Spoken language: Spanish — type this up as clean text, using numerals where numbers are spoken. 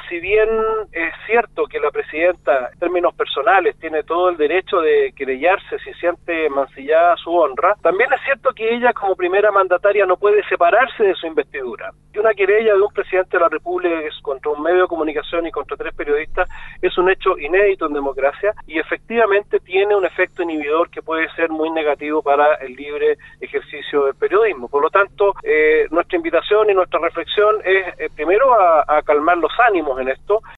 si bien es cierto que la presidenta, en términos personales, tiene todo el derecho de querellarse si siente mancillada su honra, también es cierto que ella, como primera mandataria, no puede separarse de su investidura. Y una querella de un presidente de la República contra un medio de comunicación y contra 3 periodistas es un hecho inédito en democracia y efectivamente tiene un efecto inhibidor que puede ser muy negativo para el libre ejercicio del periodismo. Por lo tanto, nuestra invitación y nuestra reflexión es primero a calmar los ánimos en esto.